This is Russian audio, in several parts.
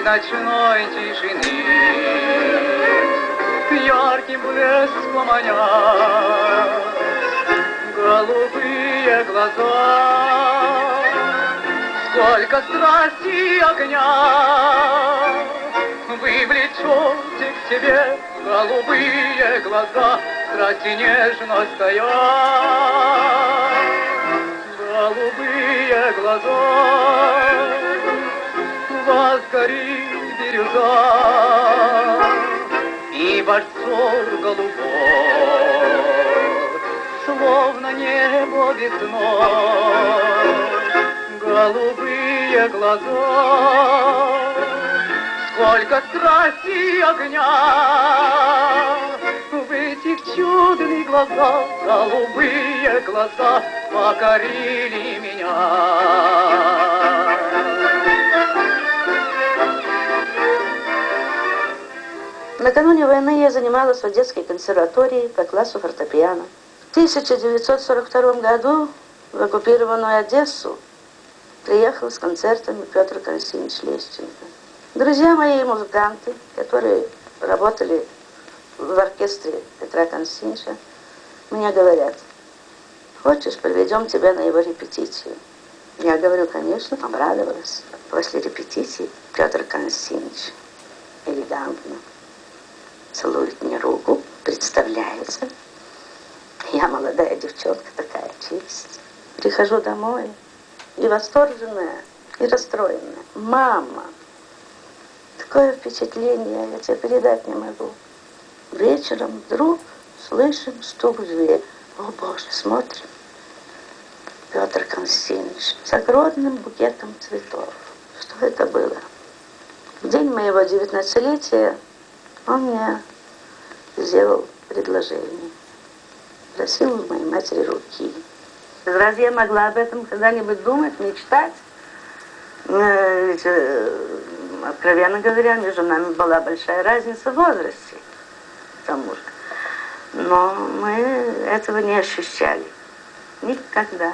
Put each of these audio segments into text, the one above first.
ночной тишины, ярким блеском маня голубые глаза. Сколько страсти и огня вы влечете к себе, голубые глаза, страсть и нежность стоят. Голубые глаза, вас горит бирюза, и ваш взор голубой, словно небо весной. Голубые глаза, сколько страсти и огня в этих чудных глазах, голубые глаза покорили меня. Накануне войны я занималась в Одесской консерватории по классу фортепиано. В 1942 году в оккупированную Одессу приехал с концертами Петр Константинович Лещенко. Друзья мои музыканты, которые работали в оркестре Петра Константиновича, мне говорят: хочешь, приведем тебя на его репетицию? Я говорю, конечно, обрадовалась. После репетиции Петр Константинович элегантно целует мне руку, представляется. Я молодая девчонка, такая честь. Прихожу домой, и восторженная, и расстроенная. Мама, такое впечатление, я тебе передать не могу. Вечером вдруг слышим стук в дверь. О, Боже, смотрим. Петр Константинович с огромным букетом цветов. Что это было? В день моего 19-летия он мне сделал предложение. Просил у моей матери руки. Разве я могла об этом когда-нибудь думать, мечтать? Ведь, откровенно говоря, между нами была большая разница в возрасте, к тому же. Но мы этого не ощущали. Никогда.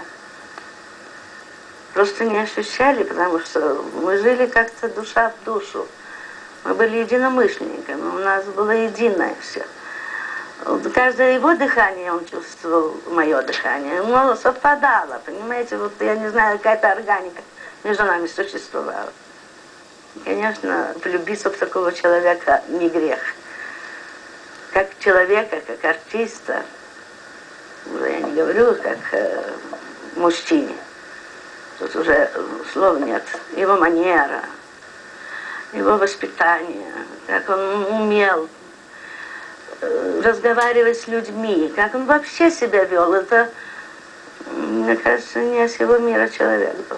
Просто не ощущали, потому что мы жили как-то душа в душу. Мы были единомышленниками, у нас было единое все. Каждое его дыхание он чувствовал, мое дыхание, но совпадало, понимаете, вот я не знаю, какая-то органика между нами существовала. Конечно, влюбиться в такого человека не грех. Как человека, как артиста, уже я не говорю, как мужчине, тут уже слов нет, его манера, его воспитание, как он умел разговаривать с людьми, как он вообще себя вел, это, мне кажется, не с его мира человек был.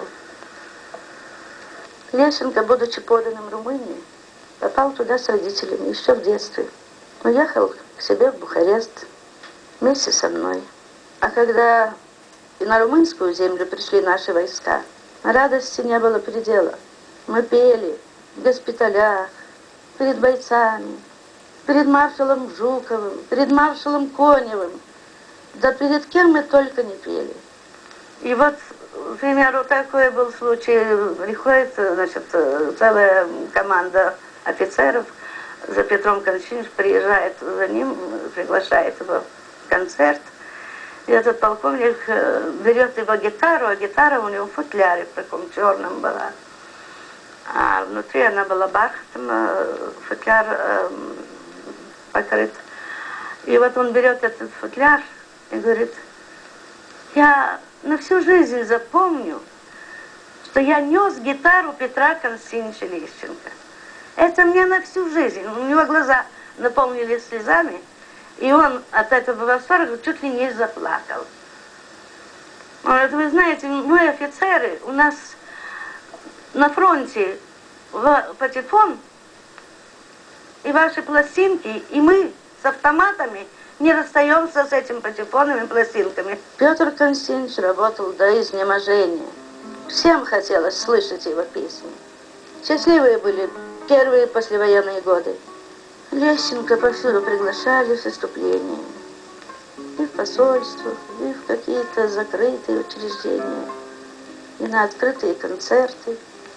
Лещенко, будучи поданным Румынии, попал туда с родителями еще в детстве. Уехал к себе в Бухарест вместе со мной. А когда и на румынскую землю пришли наши войска, радости не было предела. Мы пели в госпиталях, перед бойцами, перед маршалом Жуковым, перед маршалом Коневым. Да перед кем мы только не пели. И вот, к примеру, такой был случай. Приходит, значит, целая команда офицеров за Петром Константиновичем, приезжает за ним, приглашает его в концерт. И этот полковник берет его гитару, а гитара у него в футляре в таком черном была. А внутри она была бархатом, футляр покрыт. И вот он берет этот футляр и говорит: я на всю жизнь запомню, что я нес гитару Петра Константиновича Лещенко. Это мне на всю жизнь. У него глаза наполнились слезами, и он от этого восторга чуть ли не заплакал. Он говорит: вы знаете, мы офицеры, у нас на фронте патефон и ваши пластинки, и мы с автоматами не расстаемся с этими патефонами и пластинками. Петр Константинович работал до изнеможения. Всем хотелось слышать его песни. Счастливые были первые послевоенные годы. Лещенко повсюду приглашали в выступления. И в посольствах, и в какие-то закрытые учреждения, и на открытые концерты.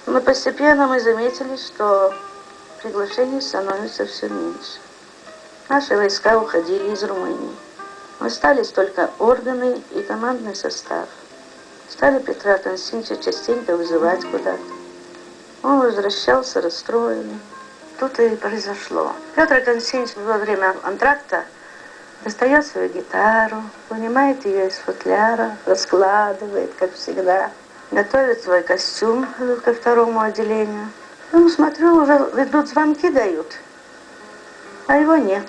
Но постепенно мы заметили, что приглашений становится все меньше. Наши войска уходили из Румынии. Остались только органы и командный состав. Стали Петра Константиновича частенько вызывать куда-то. Он возвращался расстроенный. Тут и произошло. Петр Константинович во время антракта достает свою гитару, вынимает ее из футляра, раскладывает, как всегда, готовит свой костюм ко второму отделению. Ну, смотрю, уже идут звонки, дают, а его нет.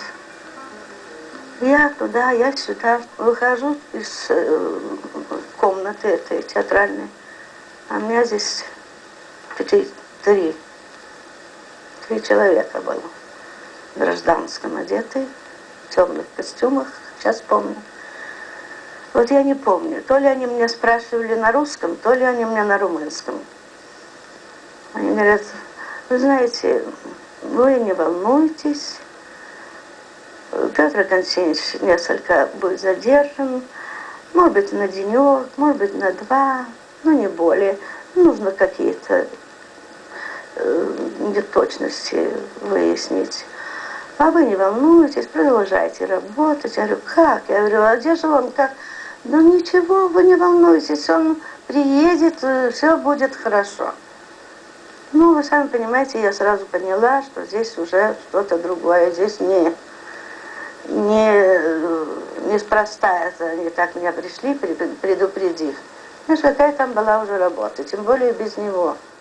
Я туда, я сюда. Выхожу из комнаты этой театральной, а у меня здесь три человека было в гражданском одетые, в темных костюмах, сейчас помню. Вот я не помню, то ли они меня спрашивали на русском, то ли они меня на румынском. Они говорят: вы знаете, вы не волнуйтесь, Петр Константинович несколько будет задержан, может быть, на денек, может быть, на два, но не более. Нужно какие-то неточности выяснить. А вы не волнуйтесь, продолжайте работать. Я говорю: как? Я говорю: а где же он? Как? Ну ничего, вы не волнуйтесь, он приедет, все будет хорошо. Ну, вы сами понимаете, я сразу поняла, что здесь уже что-то другое, здесь неспроста это, они так меня пришли, предупредив. Знаешь, какая там была уже работа, тем более без него.